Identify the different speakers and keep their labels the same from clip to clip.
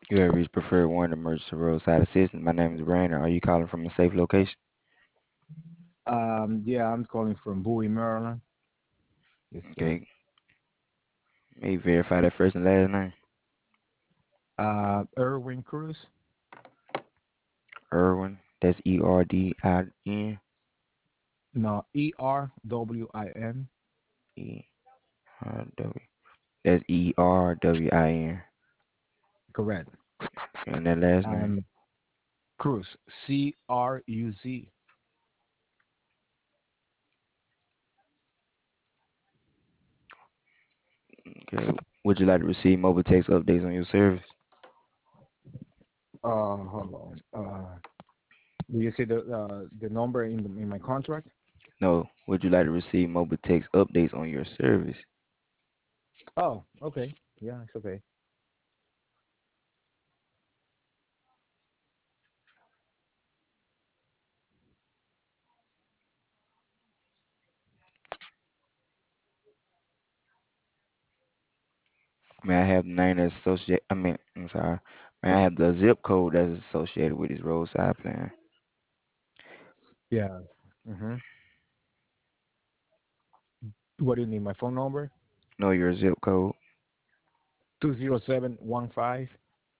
Speaker 1: You have reached preferred one emergency roadside assistance. My name is Brandon. Are you calling from a safe location?
Speaker 2: Yeah, I'm calling from Bowie, Maryland. Yes, sir.
Speaker 1: Okay. May you verify that first and last name?
Speaker 2: Erwin Cruz.
Speaker 1: Irwin. That's Erdin.
Speaker 2: No, Erwin.
Speaker 1: E-R-W. That's Erwin.
Speaker 2: Correct.
Speaker 1: And that last name.
Speaker 2: And Cruz, Cruz.
Speaker 1: Okay. Would you like to receive mobile text updates on your service?
Speaker 2: Hold on. Do you see the number in my contract?
Speaker 1: No. Would you like to receive mobile text updates on your service?
Speaker 2: Oh, okay. Yeah, it's okay.
Speaker 1: May I have the name that's associated? I'm sorry. May I have the zip code that's associated with this roadside plan?
Speaker 2: Yeah. Mm-hmm. What do you need? My phone number?
Speaker 1: Know your zip code.
Speaker 2: 20715.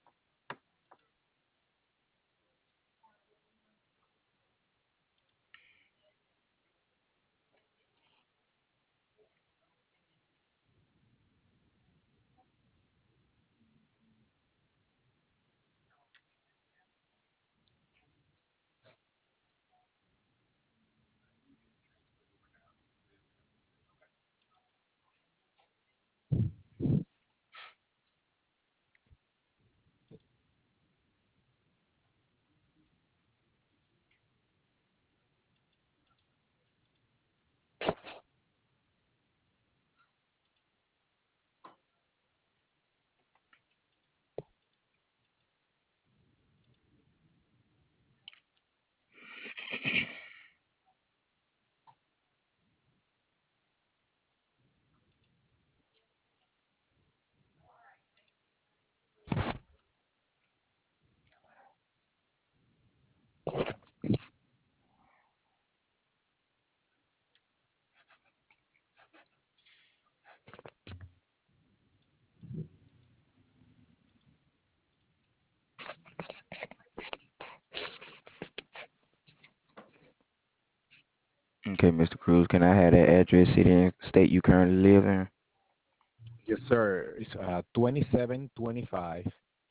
Speaker 1: Okay, Mr. Cruz, can I have that address, city, and state you currently live in?
Speaker 2: Yes, sir. It's 2725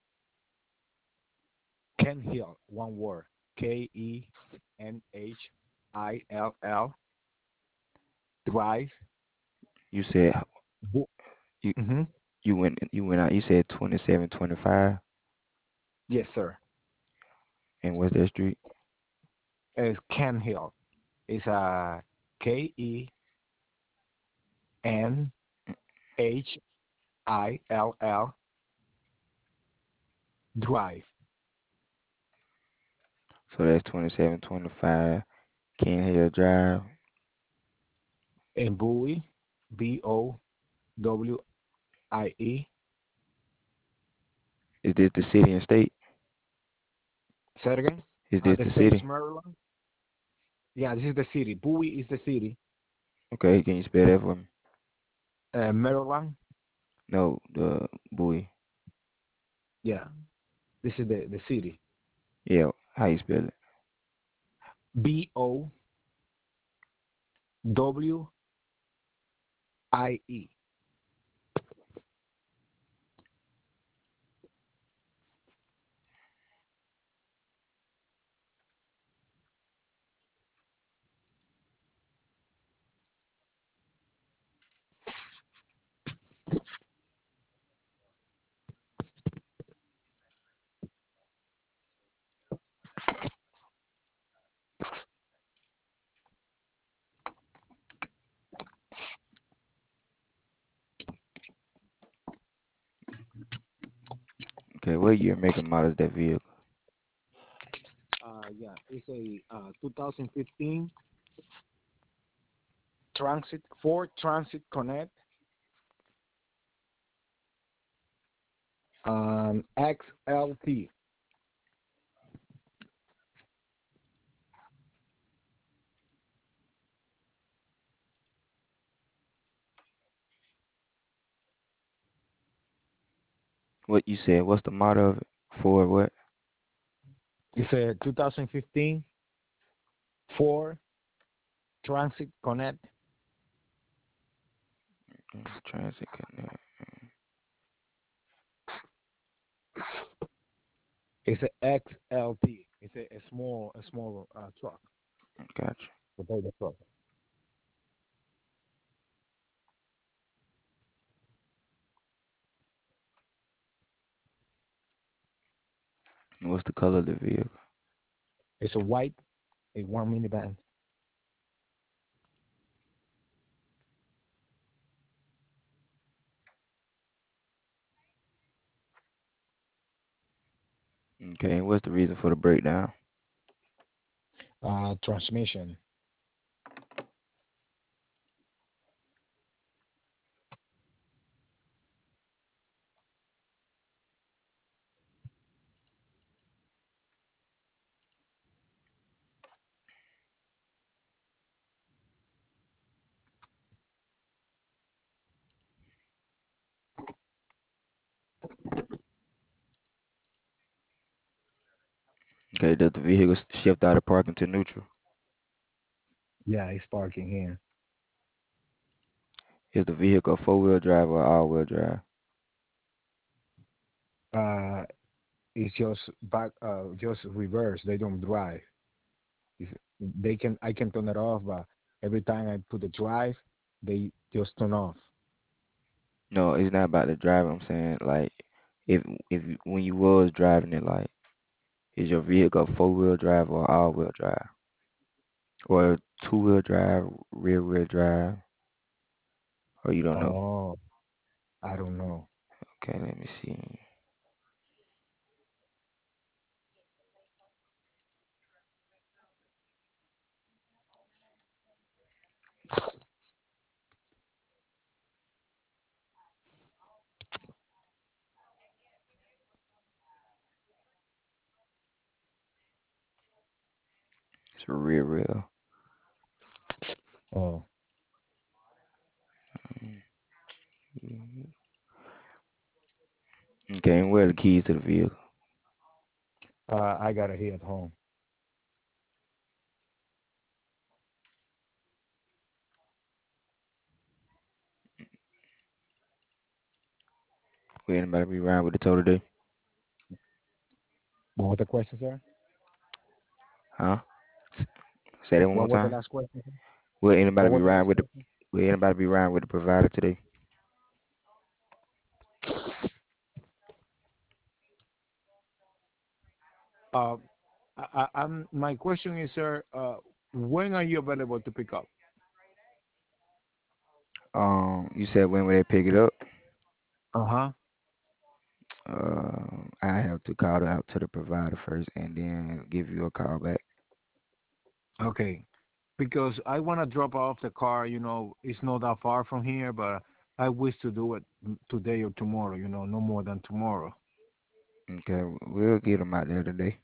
Speaker 2: Ken Hill, one word. Kenhill Drive.
Speaker 1: You said you
Speaker 2: Mm-hmm.
Speaker 1: you went out. You said 2725,
Speaker 2: Yes, sir.
Speaker 1: and what's that street?
Speaker 2: It's Ken Hill. It's Kenhill Drive
Speaker 1: So that's 2725 Ken Hill Drive.
Speaker 2: in Bowie, Bowie.
Speaker 1: Is this the city and state?
Speaker 2: Say it again.
Speaker 1: Is this
Speaker 2: The
Speaker 1: the
Speaker 2: state is
Speaker 1: city?
Speaker 2: Maryland. Yeah, this is the city. Bowie is the city.
Speaker 1: Okay, can you spell that for me?
Speaker 2: Maryland.
Speaker 1: No, the Bowie.
Speaker 2: Yeah, this is the city.
Speaker 1: Yeah, how you spell it?
Speaker 2: Bowie.
Speaker 1: Okay, what year, make, and model is that vehicle?
Speaker 2: Yeah, it's a 2015 Transit Ford Transit Connect. an XLT.
Speaker 1: What you said? What's the model of it? Ford what?
Speaker 2: It's a 2015 Ford Transit Connect.
Speaker 1: Transit Connect.
Speaker 2: It's a XLT. It's a small truck,
Speaker 1: Gotcha.
Speaker 2: potato truck.
Speaker 1: What's the color of the vehicle?
Speaker 2: It's a white, a one minivan.
Speaker 1: Okay. What's the reason for the breakdown?
Speaker 2: Transmission.
Speaker 1: Okay. Does the vehicle shift out of parking to neutral?
Speaker 2: Yeah, it's parking here.
Speaker 1: Is the vehicle four-wheel drive or all-wheel drive?
Speaker 2: Uh, it's just reverse. They don't drive. If I can turn it off, but every time I put the drive, they just turn off.
Speaker 1: No, it's not about the drive. I'm saying like, when you was driving it, like, is your vehicle four-wheel drive or all-wheel drive, or two-wheel drive, rear-wheel drive, or you don't know?
Speaker 2: Oh, I don't know.
Speaker 1: Okay, let me see. It's a rear wheel.
Speaker 2: Oh,
Speaker 1: Mhm. Okay, and where are the keys to the vehicle?
Speaker 2: I got it here at home.
Speaker 1: Where anybody be riding with the tow today?
Speaker 2: What was the question, sir?
Speaker 1: Huh? S- Say that one more
Speaker 2: What was the
Speaker 1: time.
Speaker 2: last question, sir?
Speaker 1: Will anybody
Speaker 2: What
Speaker 1: be
Speaker 2: was the
Speaker 1: riding
Speaker 2: last
Speaker 1: with the
Speaker 2: question?
Speaker 1: Will anybody be riding with the provider today?
Speaker 2: Uh, my question is, sir, when are you available to pick up?
Speaker 1: You said when will they pick it up?
Speaker 2: Uh-huh.
Speaker 1: I have to call out to the provider first and then give you a call back.
Speaker 2: Okay. Because I want to drop off the car, it's not that far from here, but I wish to do it today or tomorrow, no more than tomorrow.
Speaker 1: Okay, we'll get them out there today.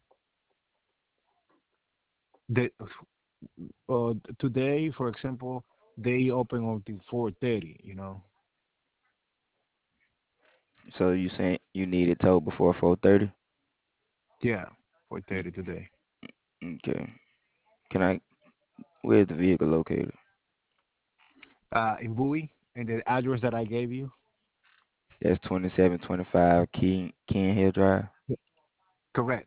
Speaker 2: The, Today, for example, they open until 4:30.
Speaker 1: So you saying you need it towed before 4:30?
Speaker 2: Yeah, 4:30 today.
Speaker 1: Okay. Can I? Where's the vehicle located?
Speaker 2: In Bowie, and the address that I gave you.
Speaker 1: That's 2725 Ken Hill Drive.
Speaker 2: Correct.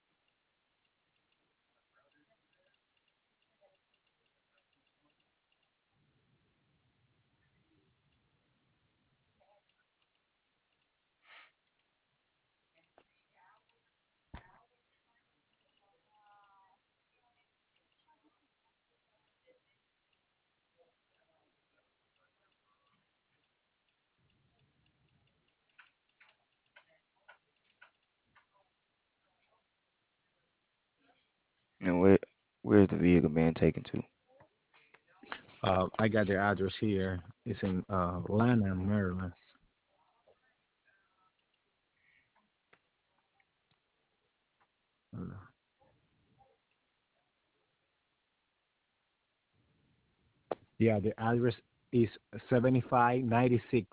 Speaker 1: And where's the vehicle being taken to?
Speaker 2: I got the address here. It's in Lanham, Maryland. Yeah, the address is 7596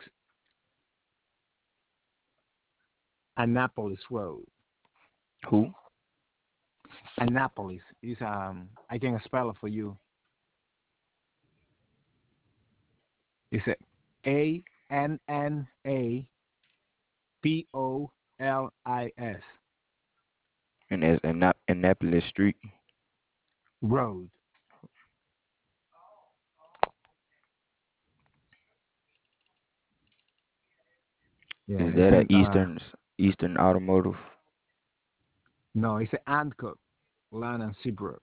Speaker 2: Annapolis Road.
Speaker 1: Who?
Speaker 2: Annapolis is I can spell it for you. It's Annapolis
Speaker 1: And that's Annapolis Street.
Speaker 2: Road. Yeah,
Speaker 1: Is
Speaker 2: it's
Speaker 1: that a
Speaker 2: in
Speaker 1: Eastern Automotive?
Speaker 2: no, it's Ancook, Land and Seabrook.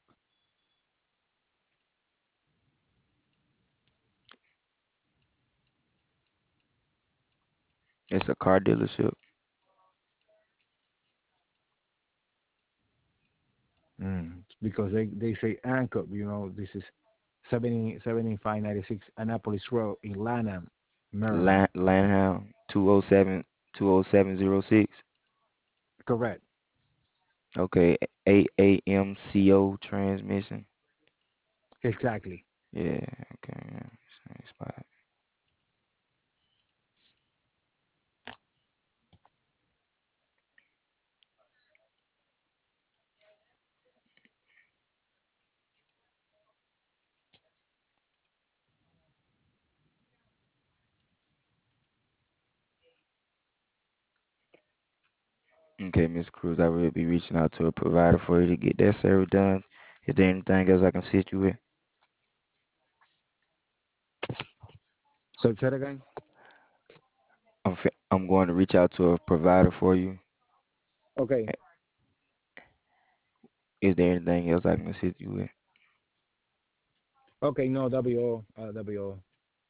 Speaker 1: It's a car dealership.
Speaker 2: Because they say Ancook, this is 7596 Annapolis Road in Lanham, Maryland.
Speaker 1: Lanham 207 20706.
Speaker 2: Correct.
Speaker 1: Okay, AAMCO transmission.
Speaker 2: Exactly.
Speaker 1: Yeah, okay, yeah, same spot. Okay, Miss Cruz, I will be reaching out to a provider for you to get that service done. Is there anything else I can assist you with?
Speaker 2: So say it again.
Speaker 1: I'm going to reach out to a provider for you.
Speaker 2: Okay.
Speaker 1: Is there anything else I can assist you with?
Speaker 2: Okay. No, that'll be all. That'll be all.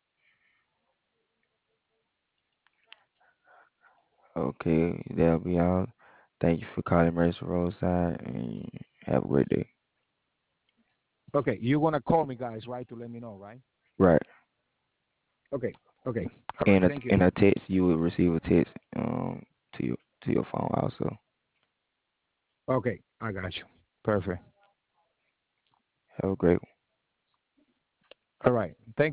Speaker 1: Okay, that'll be all. Thank you for calling Mercy Roadside and have a great day.
Speaker 2: Okay. You're gonna call me, guys, right, to let me know, right?
Speaker 1: Right.
Speaker 2: Okay. Okay. All right.
Speaker 1: And
Speaker 2: Thank you.
Speaker 1: in a text, you will receive a text to your phone also.
Speaker 2: Okay. I got you. Perfect.
Speaker 1: Have a great one.
Speaker 2: All right. Thank